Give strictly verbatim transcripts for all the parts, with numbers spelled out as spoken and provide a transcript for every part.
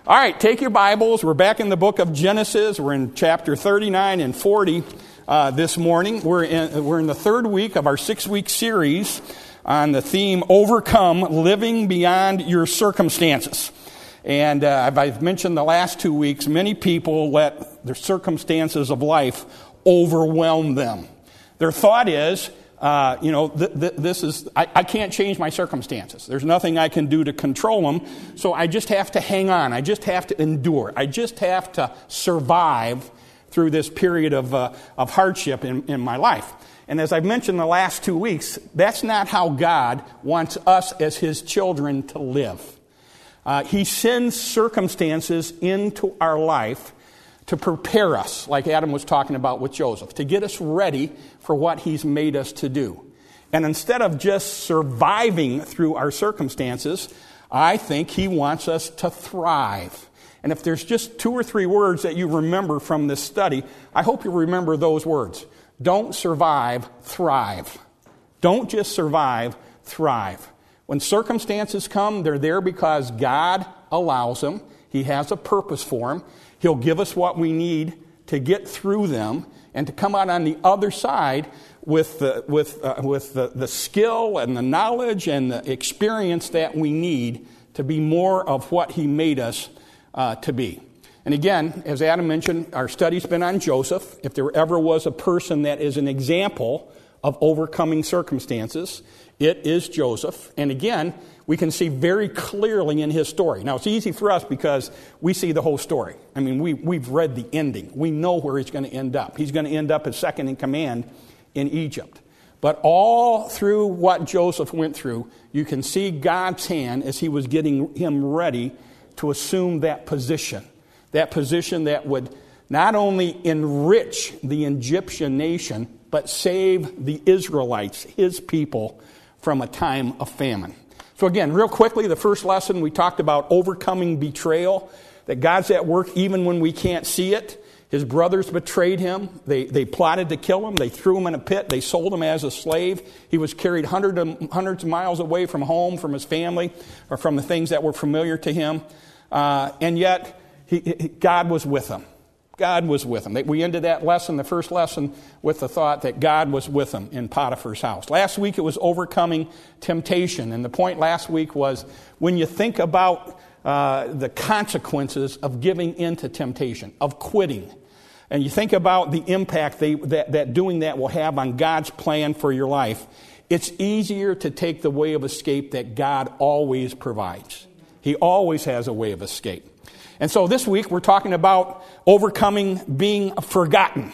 All right, take your Bibles. We're back in the book of Genesis. We're in chapter thirty-nine and forty uh, this morning. We're in, we're in the third week of our six-week series on the theme, Overcome, Living Beyond Your Circumstances. And uh, I've mentioned the last two weeks, many people let their circumstances of life overwhelm them. Their thought is, Uh, you know, th- th- this is, I-, I can't change my circumstances. There's nothing I can do to control them, so I just have to hang on. I just have to endure. I just have to survive through this period of uh, of hardship in, in my life. And as I've mentioned the last two weeks, that's not how God wants us as His children to live. Uh, he sends circumstances into our life to prepare us, like Adam was talking about with Joseph, to get us ready for what He's made us to do. And instead of just surviving through our circumstances, I think He wants us to thrive. And if there's just two or three words that you remember from this study, I hope you remember those words. Don't survive, thrive. Don't just survive, thrive. When circumstances come, they're there because God allows them. He has a purpose for them. He'll give us what we need to get through them and to come out on the other side with the, with, uh, with the, the skill and the knowledge and the experience that we need to be more of what He made us uh, to be. And again, as Adam mentioned, our study's been on Joseph. If there ever was a person that is an example of overcoming circumstances, it is Joseph. And again, we can see very clearly in his story. Now, it's easy for us because we see the whole story. I mean, we, we've read the ending. We know where he's going to end up. He's going to end up as second in command in Egypt. But all through what Joseph went through, you can see God's hand as He was getting him ready to assume that position. That position that would not only enrich the Egyptian nation, but save the Israelites, His people, from a time of famine. So again, real quickly, the first lesson, we talked about overcoming betrayal, that God's at work even when we can't see it. His brothers betrayed Him. They, they plotted to kill Him. They threw Him in a pit. They sold Him as a slave. He was carried hundreds of, hundreds of miles away from home, from his family, or from the things that were familiar to him. Uh, and yet, he, he, God was with him. God was with him. We ended that lesson, the first lesson, with the thought that God was with him in Potiphar's house. Last week it was overcoming temptation. And the point last week was when you think about uh, the consequences of giving in to temptation, of quitting, and you think about the impact they, that, that doing that will have on God's plan for your life, it's easier to take the way of escape that God always provides. He always has a way of escape. And so this week we're talking about overcoming being forgotten.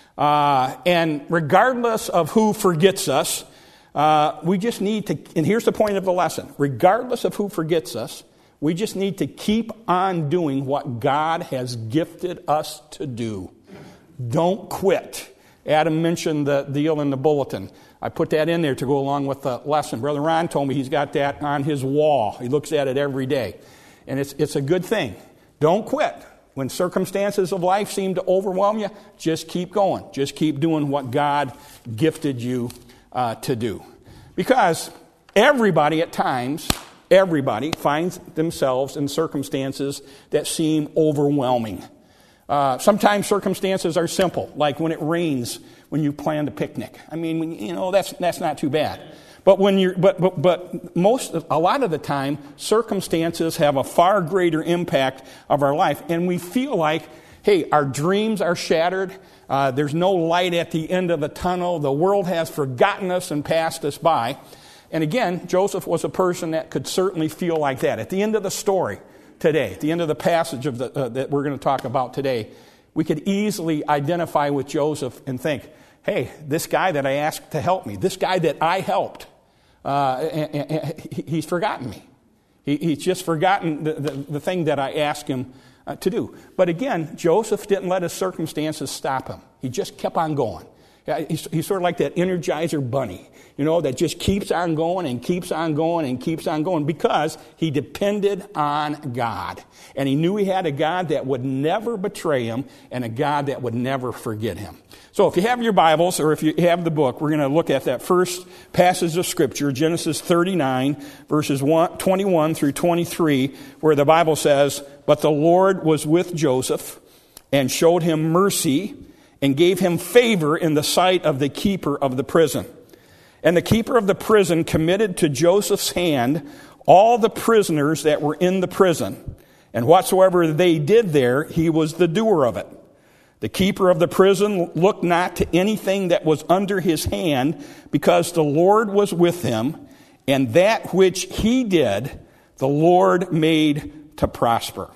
Uh, and regardless of who forgets us, uh, we just need to, and here's the point of the lesson, regardless of who forgets us, we just need to keep on doing what God has gifted us to do. Don't quit. Adam mentioned the deal in the bulletin. I put that in there to go along with the lesson. Brother Ron told me he's got that on his wall. He looks at it every day. And it's it's a good thing. Don't quit. When circumstances of life seem to overwhelm you, just keep going. Just keep doing what God gifted you uh, to do. Because everybody at times, everybody finds themselves in circumstances that seem overwhelming. Uh, sometimes circumstances are simple, like when it rains when you plan a picnic. I mean, you know, that's that's not too bad. But when you're, but, but, but most, a lot of the time, circumstances have a far greater impact of our life. And we feel like, hey, our dreams are shattered. Uh, there's no light at the end of the tunnel. The world has forgotten us and passed us by. And again, Joseph was a person that could certainly feel like that. At the end of the story today, at the end of the passage of the, uh, that we're going to talk about today, we could easily identify with Joseph and think, hey, this guy that I asked to help me, this guy that I helped, uh, and, and, and he's forgotten me. He, he's just forgotten the, the, the thing that I asked him uh, to do. But again, Joseph didn't let his circumstances stop him. He just kept on going. He's, he's sort of like that Energizer bunny, you know, that just keeps on going and keeps on going and keeps on going because he depended on God. And he knew he had a God that would never betray him and a God that would never forget him. So if you have your Bibles or if you have the book, we're going to look at that first passage of Scripture, Genesis thirty-nine, verses twenty-one through twenty-three, where the Bible says, "But the Lord was with Joseph and showed him mercy and gave him favor in the sight of the keeper of the prison. And the keeper of the prison committed to Joseph's hand all the prisoners that were in the prison. And whatsoever they did there, he was the doer of it. The keeper of the prison looked not to anything that was under his hand, because the Lord was with him, and that which he did, the Lord made to prosper."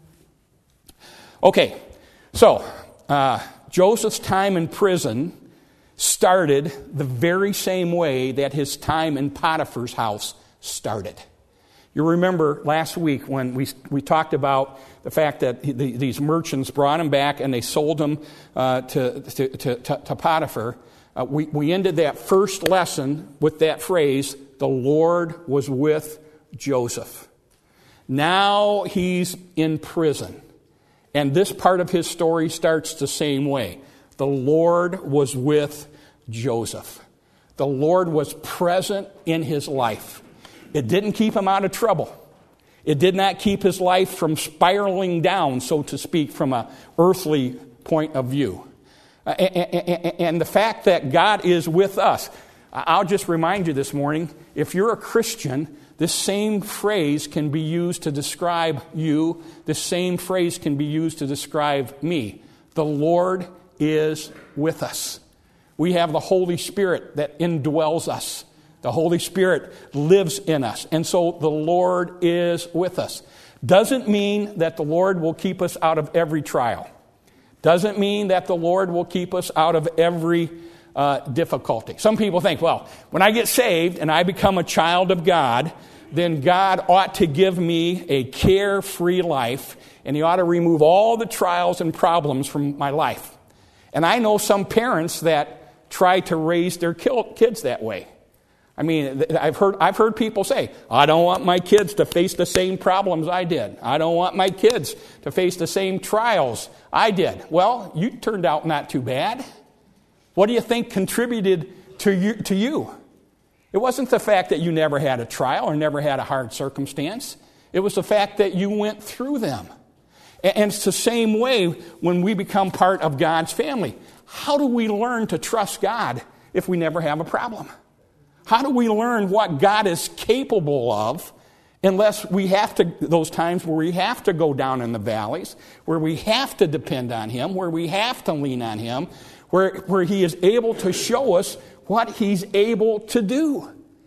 Okay, so uh, Joseph's time in prison started the very same way that his time in Potiphar's house started. You remember last week when we we talked about the fact that the, these merchants brought him back and they sold him uh, to, to, to, to Potiphar. Uh, we, we ended that first lesson with that phrase, "The Lord was with Joseph." Now he's in prison. And this part of his story starts the same way. The Lord was with Joseph. The Lord was present in his life. It didn't keep him out of trouble. It did not keep his life from spiraling down, so to speak, from an earthly point of view. And the fact that God is with us. I'll just remind you this morning, if you're a Christian, this same phrase can be used to describe you. This same phrase can be used to describe me. The Lord is with us. We have the Holy Spirit that indwells us. The Holy Spirit lives in us. And so the Lord is with us. Doesn't mean that the Lord will keep us out of every trial. Doesn't mean that the Lord will keep us out of every uh, difficulty. Some people think, well, when I get saved and I become a child of God, then God ought to give me a carefree life, and he ought to remove all the trials and problems from my life. And I know some parents that try to raise their kids that way. I mean, I've heard I've heard people say, I don't want my kids to face the same problems I did. I don't want my kids to face the same trials I did. Well, you turned out not too bad. What do you think contributed to you? To you? It wasn't the fact that you never had a trial or never had a hard circumstance. It was the fact that you went through them. And it's the same way when we become part of God's family. How do we learn to trust God if we never have a problem? How do we learn what God is capable of unless we have to, those times where we have to go down in the valleys, where we have to depend on him, where we have to lean on him, where, where he is able to show us what he's able to do.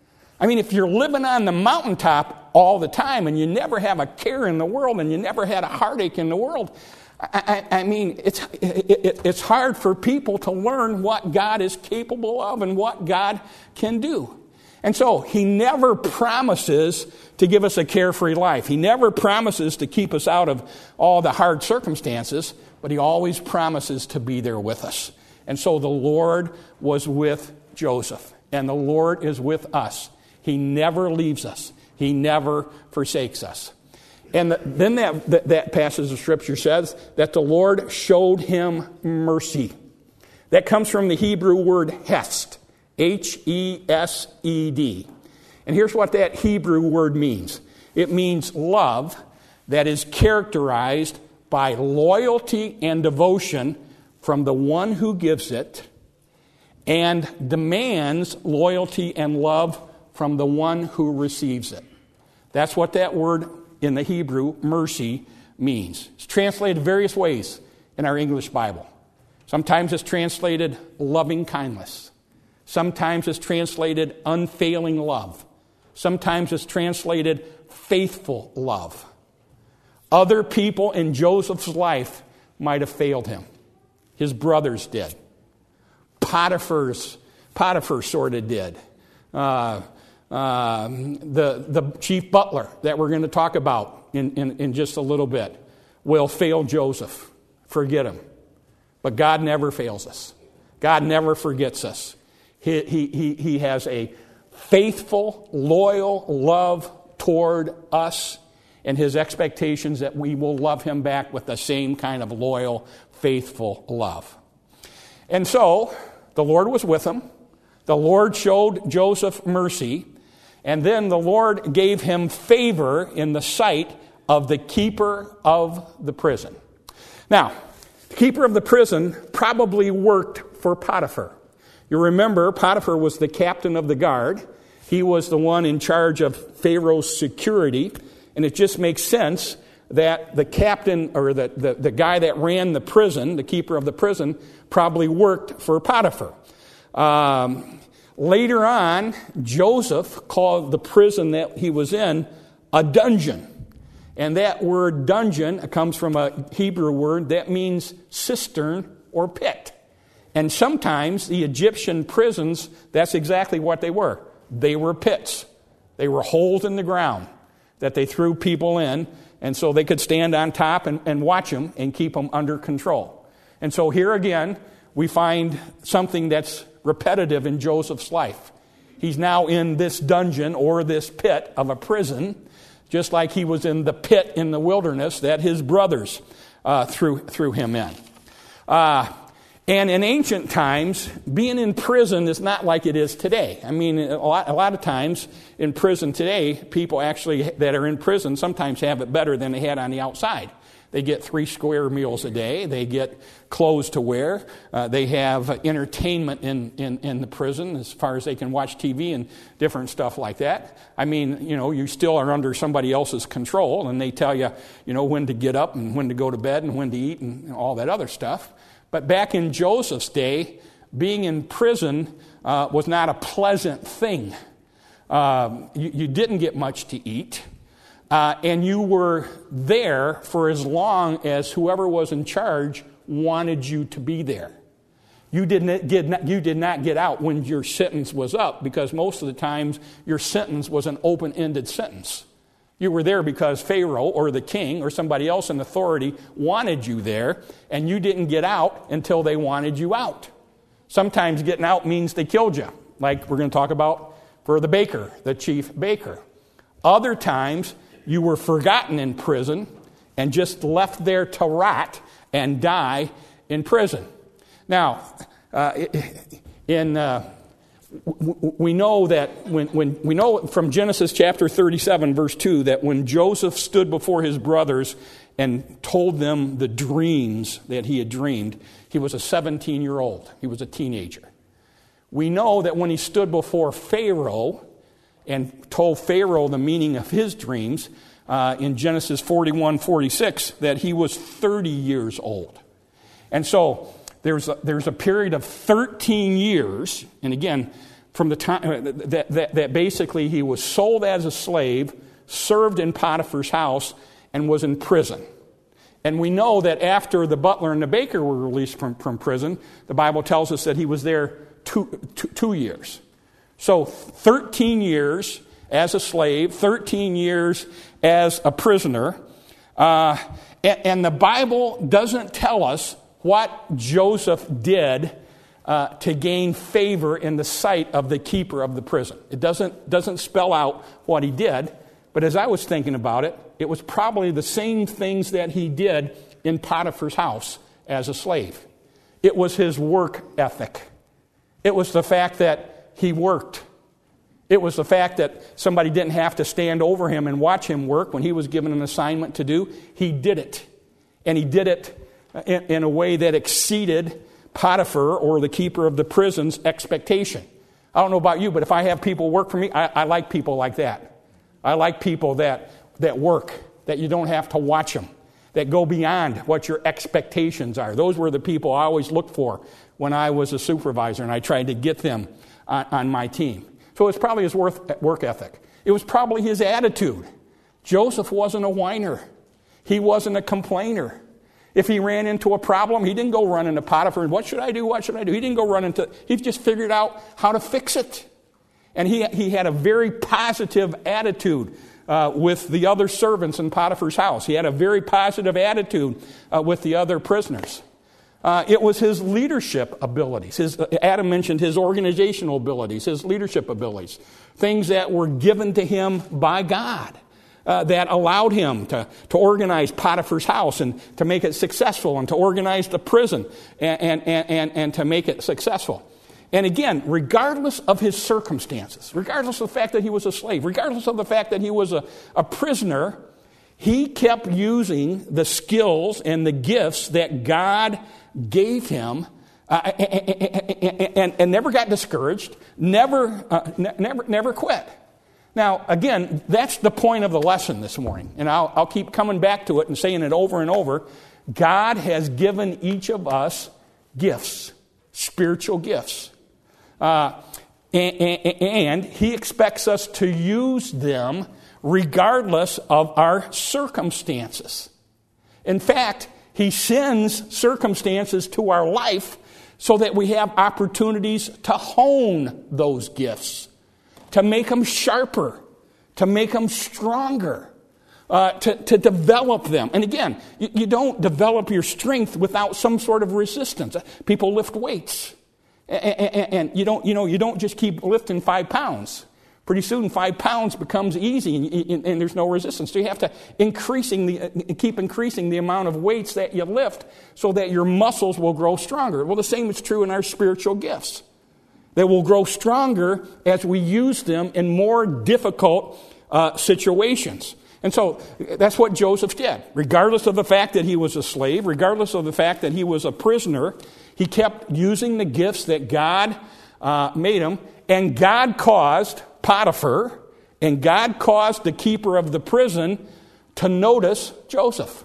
I mean, if you're living on the mountaintop all the time and you never have a care in the world and you never had a heartache in the world, I, I, I mean, it's it, it, it's hard for people to learn what God is capable of and what God can do. And so he never promises to give us a carefree life. He never promises to keep us out of all the hard circumstances, but he always promises to be there with us. And so the Lord was with Joseph, and the Lord is with us. He never leaves us. He never forsakes us. And the, then that, that, that passage of Scripture says that the Lord showed him mercy. That comes from the Hebrew word hesed, H E S E D. And here's what that Hebrew word means. It means love that is characterized by loyalty and devotion from the one who gives it, and demands loyalty and love from the one who receives it. That's what that word in the Hebrew, mercy, means. It's translated various ways in our English Bible. Sometimes it's translated loving kindness. Sometimes it's translated unfailing love. Sometimes it's translated faithful love. Other people in Joseph's life might have failed him. His brothers did. Potiphar's, Potiphar sort of did. Uh, uh, the, the chief butler that we're going to talk about in, in, in just a little bit will fail Joseph. Forget him. But God never fails us. God never forgets us. He, he, he, he has a faithful, loyal love toward us, and his expectations that we will love him back with the same kind of loyal, faithful love. And so, the Lord was with him. The Lord showed Joseph mercy. And then the Lord gave him favor in the sight of the keeper of the prison. Now, the keeper of the prison probably worked for Potiphar. You remember, Potiphar was the captain of the guard. He was the one in charge of Pharaoh's security. And it just makes sense that the captain, or the, the, the guy that ran the prison, the keeper of the prison, probably worked for Potiphar. Um, later on, Joseph called the prison that he was in a dungeon. And that word dungeon comes from a Hebrew word that means cistern or pit. And sometimes the Egyptian prisons, that's exactly what they were. They were pits. They were holes in the ground that they threw people in, and so they could stand on top and, and watch them and keep them under control. And so here again, we find something that's repetitive in Joseph's life. He's now in this dungeon or this pit of a prison, just like he was in the pit in the wilderness that his brothers uh, threw, threw him in. Uh, And in ancient times, being in prison is not like it is today. I mean, a lot, a lot of times in prison today, people actually that are in prison sometimes have it better than they had on the outside. They get three square meals a day. They get clothes to wear. Uh, they have entertainment in, in, in the prison as far as they can watch T V and different stuff like that. I mean, you know, you still are under somebody else's control, and they tell you, you know, when to get up and when to go to bed and when to eat and all that other stuff. But back in Joseph's day, being in prison uh, was not a pleasant thing. Um, you, you didn't get much to eat, uh, and you were there for as long as whoever was in charge wanted you to be there. You did not, did not, you did not get out when your sentence was up, because most of the times your sentence was an open-ended sentence. You were there because Pharaoh or the king or somebody else in authority wanted you there, and you didn't get out until they wanted you out. Sometimes getting out means they killed you, like we're going to talk about for the baker, the chief baker. Other times, you were forgotten in prison and just left there to rot and die in prison. Now, uh, in... Uh, We know that when, when we know from Genesis chapter thirty-seven, verse two, that when Joseph stood before his brothers and told them the dreams that he had dreamed, he was a seventeen-year-old. He was a teenager. We know that when he stood before Pharaoh and told Pharaoh the meaning of his dreams, uh, in Genesis forty-one forty-six, that he was thirty years old. And so There's a, there's a period of thirteen years, and again, from the time that, that, that basically he was sold as a slave, served in Potiphar's house, and was in prison. And we know that after the butler and the baker were released from, from prison, the Bible tells us that he was there two, two, two years. So thirteen years as a slave, thirteen years as a prisoner, uh, and, and the Bible doesn't tell us what Joseph did uh, to gain favor in the sight of the keeper of the prison. It doesn't, doesn't spell out what he did, but as I was thinking about it, it was probably the same things that he did in Potiphar's house as a slave. It was his work ethic. It was the fact that he worked. It was the fact that somebody didn't have to stand over him and watch him work when he was given an assignment to do. He did it. And he did it In, in a way that exceeded Potiphar or the keeper of the prison's expectation. I don't know about you, but if I have people work for me, I, I like people like that. I like people that, that work, that you don't have to watch them, that go beyond what your expectations are. Those were the people I always looked for when I was a supervisor, and I tried to get them on, on my team. So it's probably his work, work ethic. It was probably his attitude. Joseph wasn't a whiner. He wasn't a complainer. If he ran into a problem, he didn't go run into Potiphar and what should I do, what should I do? He didn't go run into, he just figured out how to fix it. And he, he had a very positive attitude uh, with the other servants in Potiphar's house. He had a very positive attitude uh, with the other prisoners. Uh, it was his leadership abilities. His, Adam mentioned his organizational abilities, his leadership abilities, things that were given to him by God uh, that allowed him to, to organize Potiphar's house and to make it successful, and to organize the prison and, and, and, and to make it successful. And again, regardless of his circumstances, regardless of the fact that he was a slave, regardless of the fact that he was a, a prisoner, he kept using the skills and the gifts that God gave him, uh, and, and, and never got discouraged, never, uh, ne- never, never quit. Now, again, that's the point of the lesson this morning, and I'll, I'll keep coming back to it and saying it over and over. God has given each of us gifts, spiritual gifts, uh, and, and, and He expects us to use them regardless of our circumstances. In fact, He sends circumstances to our life so that we have opportunities to hone those gifts, to make them sharper, to make them stronger, uh, to, to develop them. And again, you, you don't develop your strength without some sort of resistance. People lift weights, and, and, and you don't, you know, you don't just keep lifting five pounds. Pretty soon, five pounds becomes easy, and, and, and there's no resistance. So you have to increasing the, keep increasing the amount of weights that you lift so that your muscles will grow stronger. Well, the same is true in our spiritual gifts. They will grow stronger as we use them in more difficult uh, situations. And so that's what Joseph did. Regardless of the fact that he was a slave, regardless of the fact that he was a prisoner, he kept using the gifts that God uh, made him, and God caused Potiphar, and God caused the keeper of the prison to notice Joseph.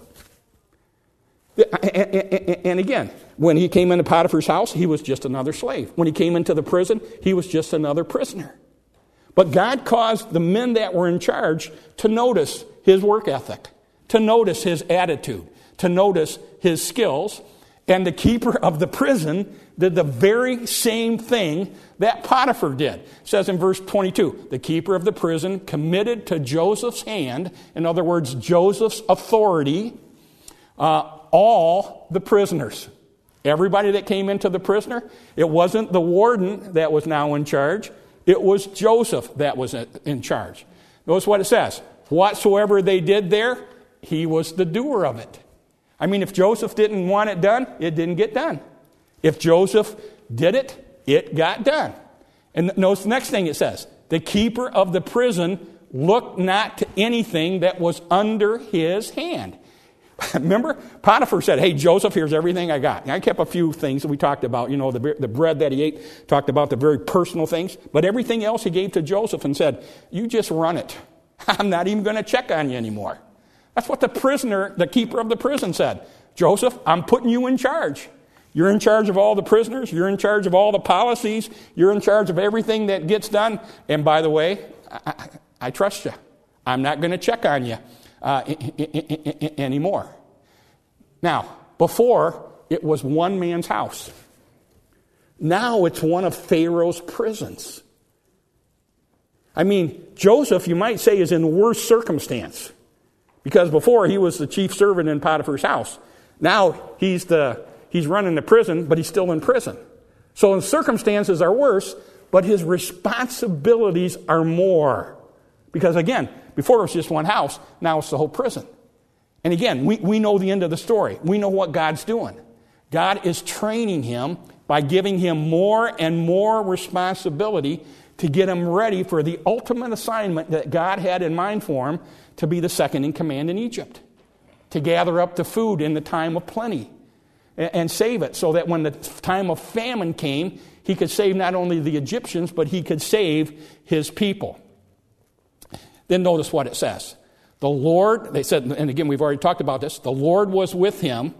And again, when he came into Potiphar's house, he was just another slave. When he came into the prison, he was just another prisoner. But God caused the men that were in charge to notice his work ethic, to notice his attitude, to notice his skills. And the keeper of the prison did the very same thing that Potiphar did. It says in verse twenty-two, the keeper of the prison committed to Joseph's hand, in other words, Joseph's authority, uh, all the prisoners. Everybody that came into the prisoner, it wasn't the warden that was now in charge. It was Joseph that was in charge. Notice what it says. Whatsoever they did there, he was the doer of it. I mean, if Joseph didn't want it done, it didn't get done. If Joseph did it, it got done. And notice the next thing it says. The keeper of the prison looked not to anything that was under his hand. Remember, Potiphar said, hey, Joseph, here's everything I got. And I kept a few things that we talked about, you know, the, the bread that he ate, talked about the very personal things. But everything else he gave to Joseph and said, you just run it. I'm not even going to check on you anymore. That's what the prisoner, the keeper of the prison said. Joseph, I'm putting you in charge. You're in charge of all the prisoners. You're in charge of all the policies. You're in charge of everything that gets done. And by the way, I, I, I trust you. I'm not going to check on you uh, I, I, I, I, anymore. Now, before, it was one man's house. Now it's one of Pharaoh's prisons. I mean, Joseph, you might say, is in worse circumstance. Because before, he was the chief servant in Potiphar's house. Now, he's the he's running the prison, but he's still in prison. So the circumstances are worse, but his responsibilities are more. Because again, before it was just one house, now it's the whole prison. And again, we, we know the end of the story. We know what God's doing. God is training him by giving him more and more responsibility to get him ready for the ultimate assignment that God had in mind for him, to be the second in command in Egypt, to gather up the food in the time of plenty and save it so that when the time of famine came, he could save not only the Egyptians, but he could save his people. Then notice what it says. The Lord, they said, and again, we've already talked about this, the Lord was with him,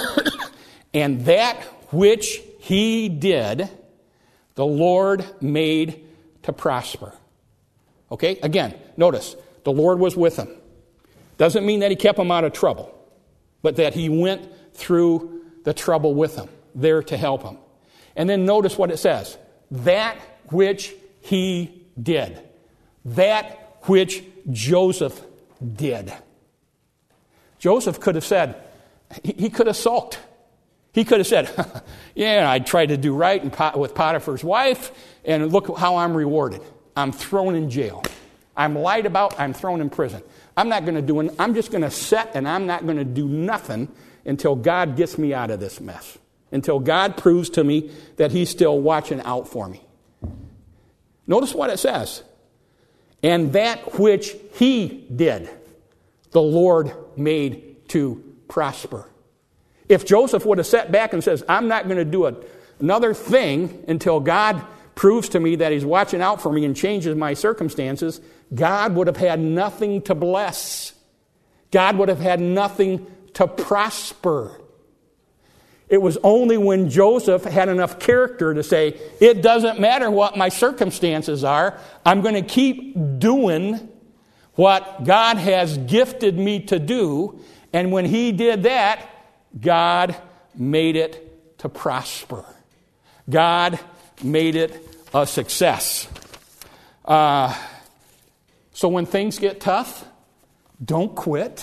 and that which he did, the Lord made to prosper. Okay, again, notice, the Lord was with him. Doesn't mean that he kept him out of trouble, but that he went through the trouble with him, there to help him. And then notice what it says. That which he did. That which Joseph did. Joseph could have said, he could have sulked. He could have said, yeah, I tried to do right with Potiphar's wife, and look how I'm rewarded. I'm thrown in jail. I'm lied about. I'm thrown in prison. I'm not going to do it. I'm just going to sit, and I'm not going to do nothing until God gets me out of this mess, until God proves to me that he's still watching out for me. Notice what it says. And that which he did, the Lord made to prosper. If Joseph would have sat back and says, I'm not going to do a, another thing until God proves to me that he's watching out for me and changes my circumstances, God would have had nothing to bless. God would have had nothing to prosper. It was only when Joseph had enough character to say, it doesn't matter what my circumstances are, I'm going to keep doing what God has gifted me to do. And when he did that, God made it to prosper. God made it a success. Uh, so when things get tough, don't quit.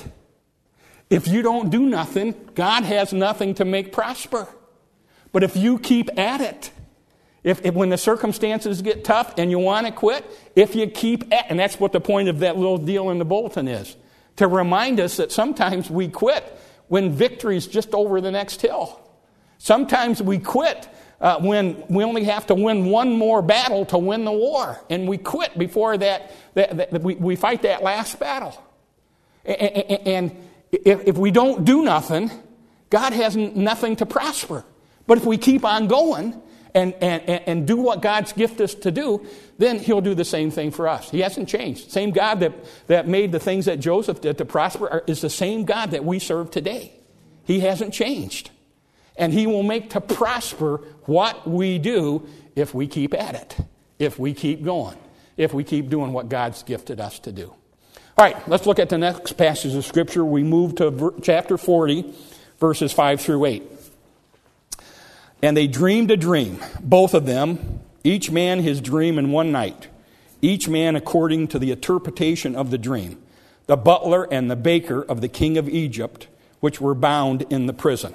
If you don't do nothing, God has nothing to make prosper. But if you keep at it, if, if when the circumstances get tough and you want to quit, if you keep at, and that's what the point of that little deal in the bulletin is, to remind us that sometimes we quit when victory's just over the next hill. Sometimes we quit uh, when we only have to win one more battle to win the war, and we quit before that, that, that we, we fight that last battle. And, and, and if, if we don't do nothing, God has nothing to prosper. But if we keep on going and, and, and do what God's gifted us to do, then he'll do the same thing for us. He hasn't changed. Same God that, that made the things that Joseph did to prosper is the same God that we serve today. He hasn't changed. And he will make to prosper what we do if we keep at it, if we keep going, if we keep doing what God's gifted us to do. All right, let's look at the next passage of Scripture. We move to chapter forty, verses five through eight. And they dreamed a dream, both of them, each man his dream in one night, each man according to the interpretation of the dream, the butler and the baker of the king of Egypt, which were bound in the prison.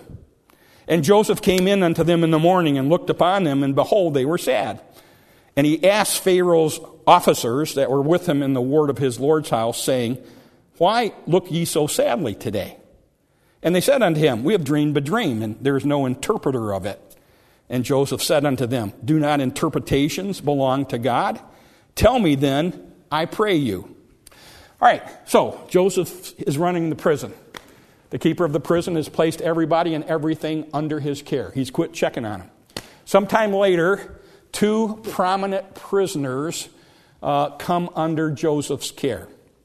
And Joseph came in unto them in the morning and looked upon them, and behold, they were sad. And he asked Pharaoh's officers that were with him in the ward of his Lord's house, saying, Why look ye so sadly today? And they said unto him, We have dreamed a dream, and there is no interpreter of it. And Joseph said unto them, Do not interpretations belong to God? Tell me then, I pray you. All right, so Joseph is running the prison. The keeper of the prison has placed everybody and everything under his care. He's quit checking on them. Sometime later, two prominent prisoners uh, come under Joseph's care.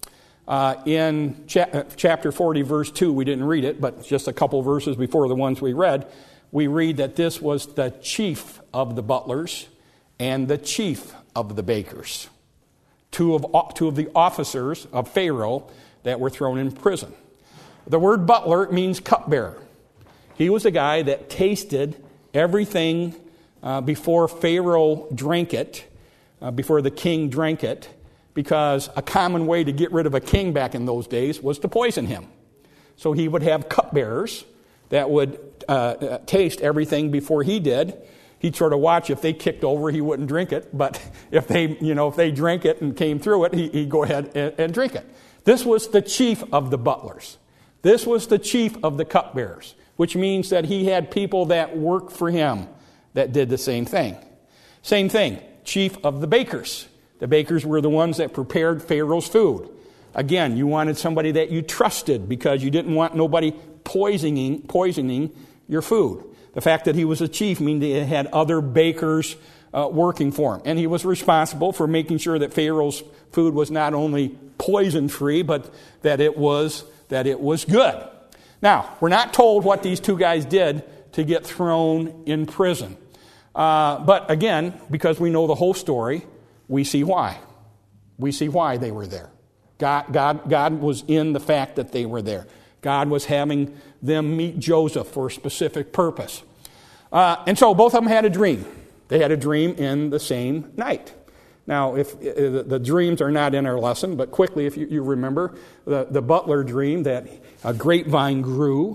Uh, in cha- chapter forty, verse two, we didn't read it, but just a couple verses before the ones we read, we read that this was the chief of the butlers and the chief of the bakers. Two of, two of the officers of Pharaoh that were thrown in prison. The word butler means cupbearer. He was the guy that tasted everything uh, before Pharaoh drank it, uh, before the king drank it, because a common way to get rid of a king back in those days was to poison him. So he would have cupbearers that would uh, uh, taste everything before he did. He'd sort of watch if they kicked over, he wouldn't drink it. But if they, you know, if they drank it and came through it, he, he'd go ahead and, and drink it. This was the chief of the butlers. This was the chief of the cupbearers, which means that he had people that worked for him that did the same thing. Same thing, chief of the bakers. The bakers were the ones that prepared Pharaoh's food. Again, you wanted somebody that you trusted because you didn't want nobody poisoning, poisoning your food. The fact that he was a chief means that he had other bakers uh, working for him. And he was responsible for making sure that Pharaoh's food was not only poison-free, but that it was that it was good. Now, we're not told what these two guys did to get thrown in prison. Uh, but again, because we know the whole story, we see why. We see why they were there. God, God, God was in the fact that they were there. God was having them meet Joseph for a specific purpose. Uh, and so both of them had a dream. They had a dream in the same night. Now, if uh, the dreams are not in our lesson, but quickly, if you, you remember, the, the butler dream that a grapevine grew,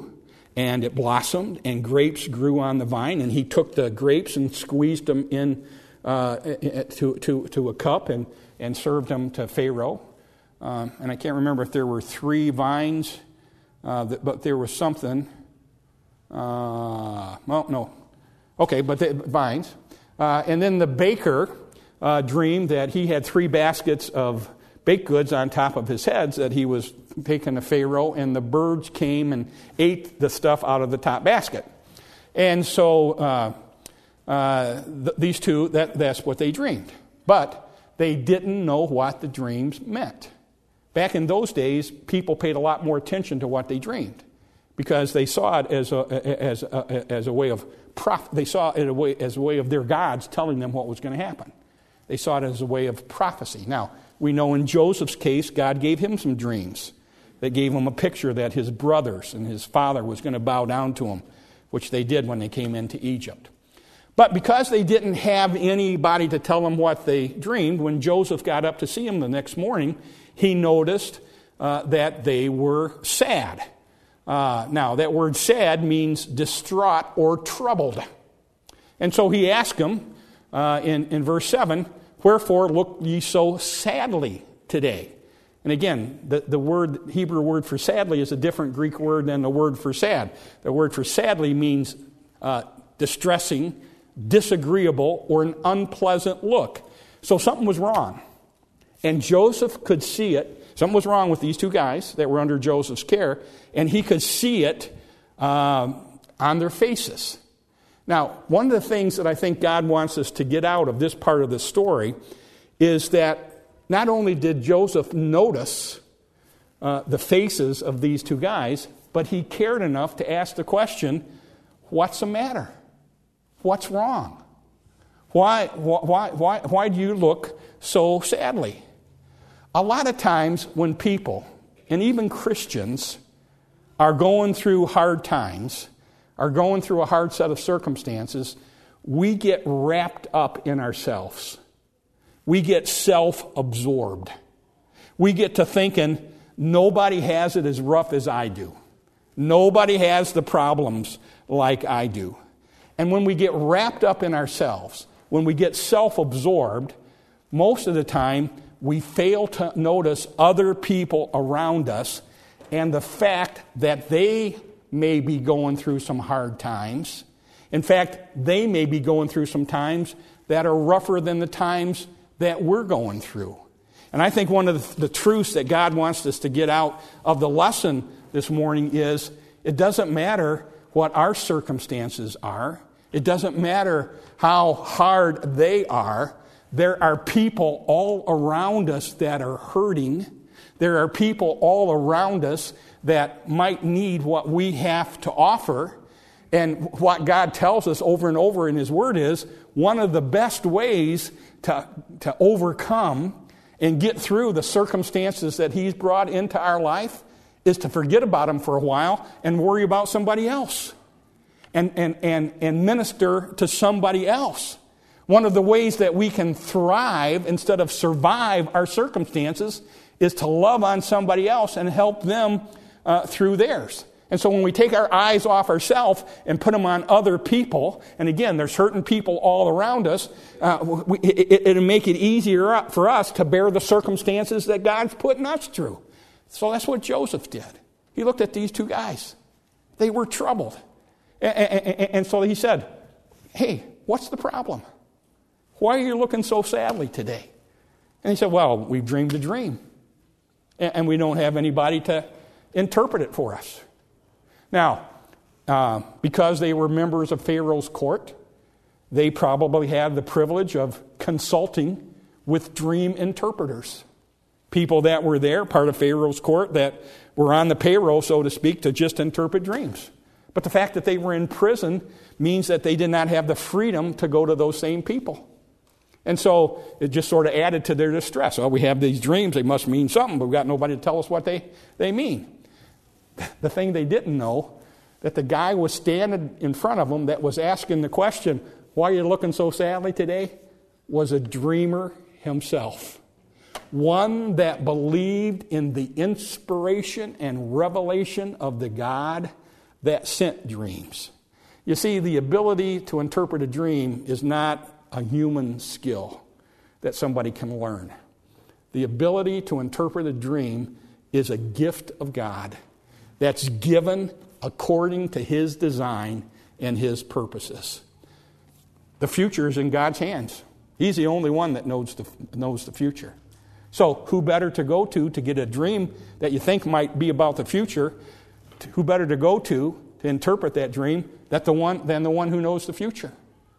and it blossomed, and grapes grew on the vine, and he took the grapes and squeezed them in uh, to, to, to a cup and, and served them to Pharaoh. Um, and I can't remember if there were three vines, uh, that, but there was something. Uh, well, no. Okay, but the vines. Uh, and then the baker uh, dreamed that he had three baskets of baked goods on top of his heads that he was taking to Pharaoh, and the birds came and ate the stuff out of the top basket. And so uh, uh, th- these two, that, that's what they dreamed. But they didn't know what the dreams meant. Back in those days, people paid a lot more attention to what they dreamed because they saw it as a, as a, as a way of prof- they saw it a way, as a way of their gods telling them what was going to happen. They saw it as a way of prophecy. Now, we know in Joseph's case, God gave him some dreams that gave him a picture that his brothers and his father was going to bow down to him, which they did when they came into Egypt. But because they didn't have anybody to tell them what they dreamed, when Joseph got up to see him the next morning, he noticed uh, that they were sad. Uh, now, that word sad means distraught or troubled. And so he asked him uh, in, in verse seven, "Wherefore look ye so sadly today?" And again, the, the word Hebrew word for sadly is a different Greek word than the word for sad. The word for sadly means uh, distressing, disagreeable, or an unpleasant look. So something was wrong. And Joseph could see it. Something was wrong with these two guys that were under Joseph's care, and he could see it um, on their faces. Now, one of the things that I think God wants us to get out of this part of the story is that not only did Joseph notice uh, the faces of these two guys, but he cared enough to ask the question, what's the matter? What's wrong? Why, why, why, why do you look so sadly? A lot of times when people, and even Christians, are going through hard times, are going through a hard set of circumstances, we get wrapped up in ourselves. We get self-absorbed. We get to thinking, nobody has it as rough as I do. Nobody has the problems like I do. And when we get wrapped up in ourselves, when we get self-absorbed, most of the time we fail to notice other people around us and the fact that they may be going through some hard times. In fact, they may be going through some times that are rougher than the times that we're going through. And I think one of the, the truths that God wants us to get out of the lesson this morning is it doesn't matter what our circumstances are. It doesn't matter how hard they are. There are people all around us that are hurting. There are people all around us that might need what we have to offer. And what God tells us over and over in His Word is one of the best ways to, to overcome and get through the circumstances that He's brought into our life is to forget about them for a while and worry about somebody else and, and, and, and minister to somebody else. One of the ways that we can thrive instead of survive our circumstances is to love on somebody else and help them uh, through theirs. And so when we take our eyes off ourselves and put them on other people, and again, there's hurting people all around us, uh, we, it, it'll make it easier for us to bear the circumstances that God's putting us through. So that's what Joseph did. He looked at these two guys. They were troubled. And, and, and so he said, "Hey, what's the problem? Why are you looking so sadly today?" And he said, "Well, we've dreamed a dream, and we don't have anybody to interpret it for us." Now, uh, because they were members of Pharaoh's court, they probably had the privilege of consulting with dream interpreters. People that were there, part of Pharaoh's court, that were on the payroll, so to speak, to just interpret dreams. But the fact that they were in prison means that they did not have the freedom to go to those same people. And so it just sort of added to their distress. Well, we have these dreams, they must mean something, but we've got nobody to tell us what they, they mean. The thing they didn't know, that the guy was standing in front of them that was asking the question, "Why are you looking so sadly today?" was a dreamer himself. One that believed in the inspiration and revelation of the God that sent dreams. You see, the ability to interpret a dream is not a human skill that somebody can learn. The ability to interpret a dream is a gift of God that's given according to His design and His purposes. The future is in God's hands. He's the only one that knows the, knows the future. So who better to go to to get a dream that you think might be about the future? Who better to go to to interpret that dream that the one, than the one who knows the future?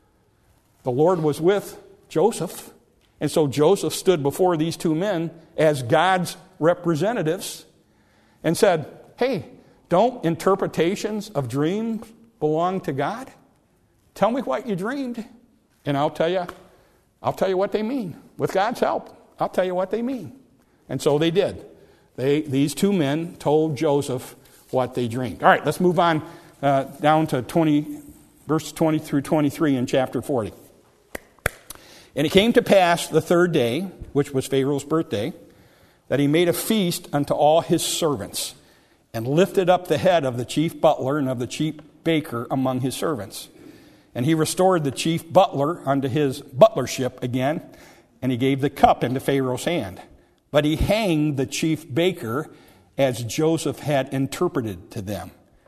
The Lord was with Joseph, and so Joseph stood before these two men as God's representatives and said, hey, don't interpretations of dreams belong to God? Tell me what you dreamed, and I'll tell you, I'll tell you what they mean. With God's help, I'll tell you what they mean. And so they did. They, these two men told Joseph what they dreamed. All right, let's move on uh, down to twenty, verse twenty through twenty-three in chapter forty. And it came to pass the third day, which was Pharaoh's birthday, that he made a feast unto all his servants, and lifted up the head of the chief butler and of the chief baker among his servants. And he restored the chief butler unto his butlership again, and he gave the cup into Pharaoh's hand. But he hanged the chief baker as Joseph had interpreted to them.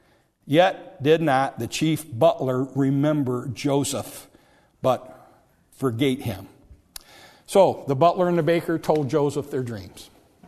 Yet did not the chief butler remember Joseph, but forgate him. So the butler and the baker told Joseph their dreams.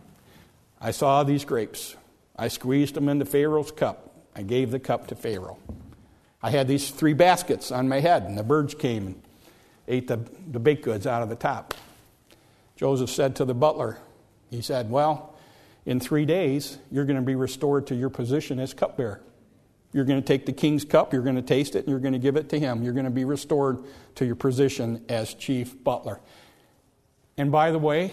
I saw these grapes. I squeezed them into Pharaoh's cup. I gave the cup to Pharaoh. I had these three baskets on my head, and the birds came and ate the, the baked goods out of the top. Joseph said to the butler, he said, well, in three days, you're going to be restored to your position as cupbearer. You're going to take the king's cup, you're going to taste it, and you're going to give it to him. You're going to be restored to your position as chief butler. And by the way,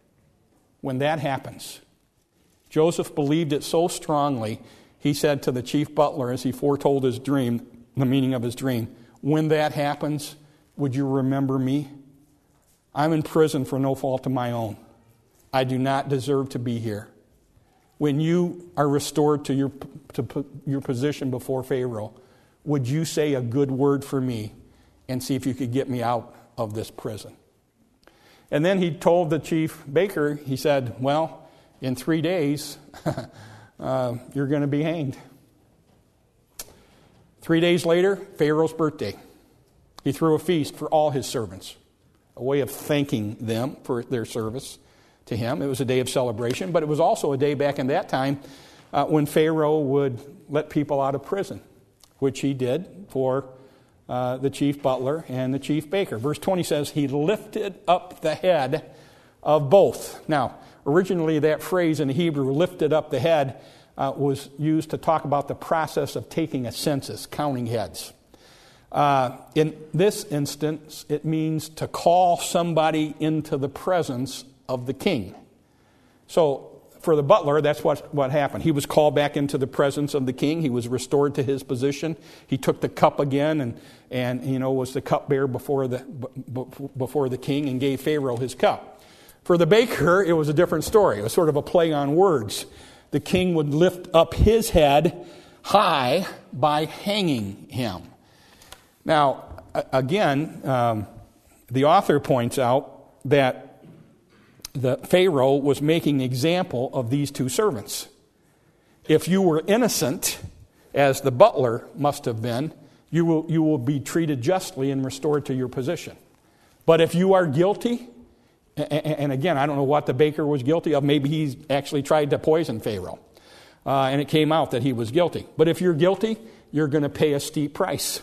when that happens, Joseph believed it so strongly, he said to the chief butler as he foretold his dream, the meaning of his dream, when that happens, would you remember me? I'm in prison for no fault of my own. I do not deserve to be here. When you are restored to your, to your position before Pharaoh, would you say a good word for me and see if you could get me out of this prison? And then he told the chief baker, he said, well, in three days, uh, you're going to be hanged. Three days later, Pharaoh's birthday. He threw a feast for all his servants, a way of thanking them for their service to him. It was a day of celebration, but it was also a day back in that time uh, when Pharaoh would let people out of prison, which he did for uh, the chief butler and the chief baker. Verse twenty says, he lifted up the head of both. Now, originally that phrase in Hebrew, lifted up the head, uh, was used to talk about the process of taking a census, counting heads. Uh, in this instance, it means to call somebody into the presence of the king. So for the butler, that's what, what happened. He was called back into the presence of the king. He was restored to his position. He took the cup again and, and you know, was the cupbearer before the, before the king and gave Pharaoh his cup. For the baker, it was a different story. It was sort of a play on words. The king would lift up his head high by hanging him. Now, again, um, the author points out that the Pharaoh was making an example of these two servants. If you were innocent, as the butler must have been, you will, you will be treated justly and restored to your position. But if you are guilty, and again, I don't know what the baker was guilty of. Maybe he actually tried to poison Pharaoh. Uh, and it came out that he was guilty. But if you're guilty, you're going to pay a steep price.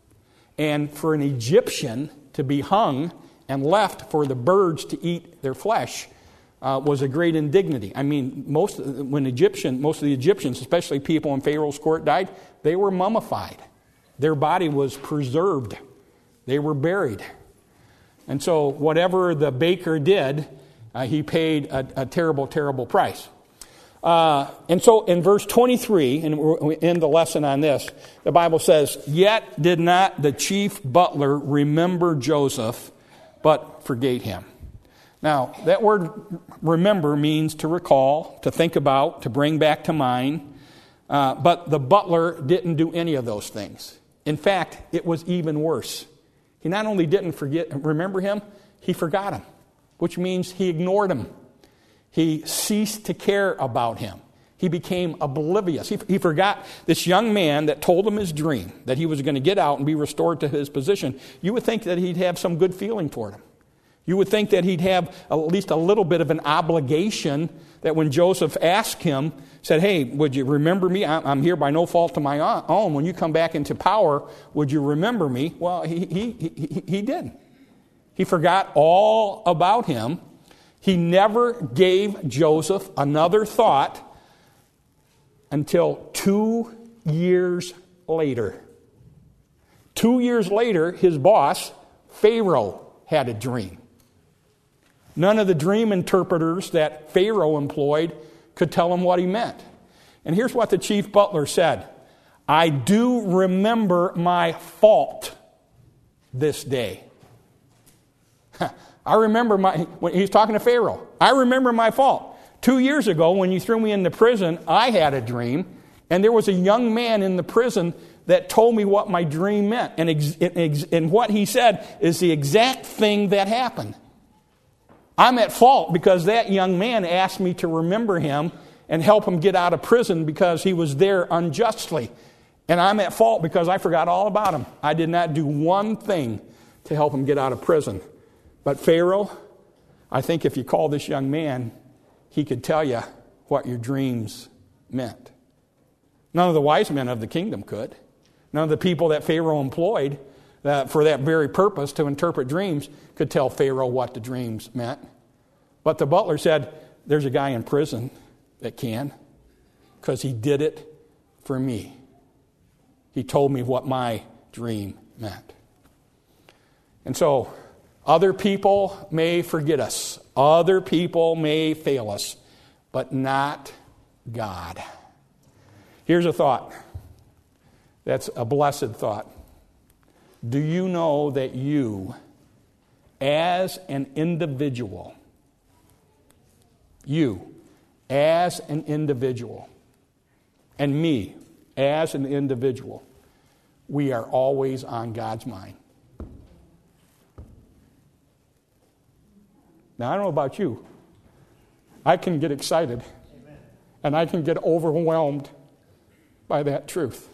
And for an Egyptian to be hung and left for the birds to eat their flesh uh, was a great indignity. I mean, most when Egyptian, most of the Egyptians, especially people in Pharaoh's court, died, they were mummified. Their body was preserved. They were buried. And so whatever the baker did, uh, he paid a, a terrible, terrible price. Uh, and so in verse twenty-three, and we end the lesson on this, the Bible says, yet did not the chief butler remember Joseph, but forgate him. Now, that word remember means to recall, to think about, to bring back to mind. Uh, but the butler didn't do any of those things. In fact, it was even worse. He not only didn't forget, remember him, he forgot him, which means he ignored him. He ceased to care about him. He became oblivious. He, he forgot this young man that told him his dream, that he was going to get out and be restored to his position. You would think that he'd have some good feeling toward him. You would think that he'd have at least a little bit of an obligation, that when Joseph asked him, said, hey, would you remember me? I'm here by no fault of my own. When you come back into power, would you remember me? Well, he, he, he, he did. He forgot all about him. He never gave Joseph another thought until two years later. Two years later, his boss, Pharaoh, had a dream. None of the dream interpreters that Pharaoh employed could tell him what he meant. And here's what the chief butler said: I do remember my fault this day. I remember my, when he's talking to Pharaoh, I remember my fault. Two years ago, when you threw me into prison, I had a dream, and there was a young man in the prison that told me what my dream meant. And, ex, ex, and what he said is the exact thing that happened. I'm at fault because that young man asked me to remember him and help him get out of prison because he was there unjustly. And I'm at fault because I forgot all about him. I did not do one thing to help him get out of prison. But Pharaoh, I think if you call this young man, he could tell you what your dreams meant. None of the wise men of the kingdom could. None of the people that Pharaoh employed uh, for that very purpose to interpret dreams could tell Pharaoh what the dreams meant. But the butler said, there's a guy in prison that can, because he did it for me. He told me what my dream meant. And so, other people may forget us. Other people may fail us, but not God. Here's a thought. That's a blessed thought. Do you know that you, as an individual, you, as an individual, and me, as an individual, we are always on God's mind? Now, I don't know about you. I can get excited. Amen. And I can get overwhelmed by that truth.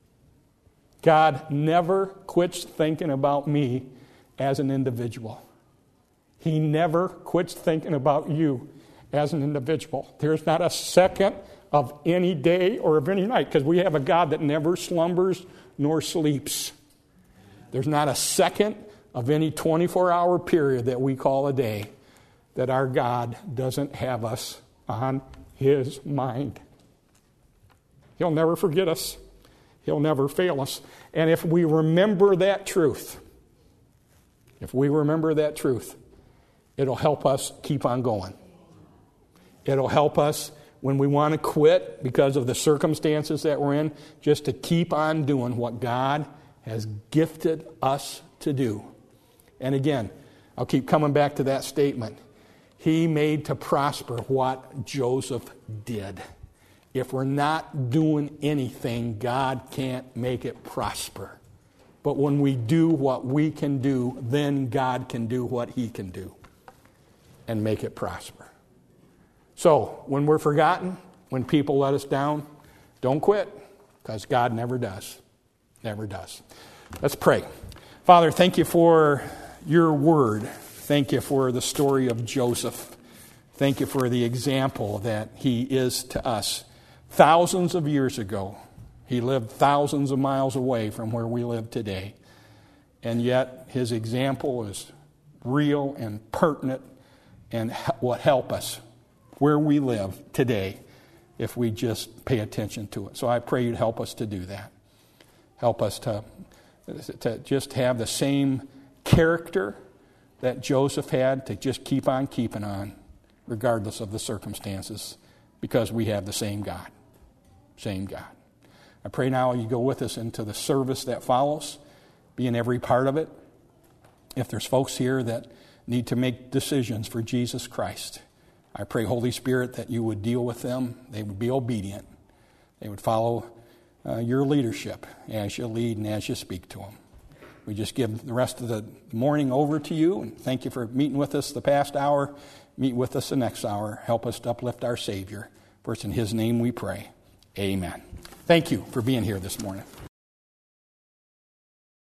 God never quits thinking about me as an individual. He never quits thinking about you as an individual. There's not a second of any day or of any night, because we have a God that never slumbers nor sleeps. There's not a second of any twenty-four hour period that we call a day that our God doesn't have us on His mind. He'll never forget us. He'll never fail us. And if we remember that truth, if we remember that truth, it'll help us keep on going. It'll help us when we want to quit because of the circumstances that we're in, just to keep on doing what God has gifted us to do. And again, I'll keep coming back to that statement. He made to prosper what Joseph did. If we're not doing anything, God can't make it prosper. But when we do what we can do, then God can do what He can do and make it prosper. So, when we're forgotten, when people let us down, don't quit, because God never does. Never does. Let's pray. Father, thank you for your word. Thank you for the story of Joseph. Thank you for the example that he is to us. Thousands of years ago, he lived thousands of miles away from where we live today. And yet, his example is real and pertinent and will help us where we live today if we just pay attention to it. So I pray you'd help us to do that. Help us to, to just have the same character that Joseph had, to just keep on keeping on, regardless of the circumstances, because we have the same God. Same God. I pray now you go with us into the service that follows, be in every part of it. If there's folks here that need to make decisions for Jesus Christ, I pray, Holy Spirit, that you would deal with them. They would be obedient. they would follow uh, your leadership as you lead and as you speak to them. We just give the rest of the morning over to you, and thank you for meeting with us the past hour. Meet with us the next hour. Help us to uplift our Savior. For it's in His name we pray. Amen. Thank you for being here this morning.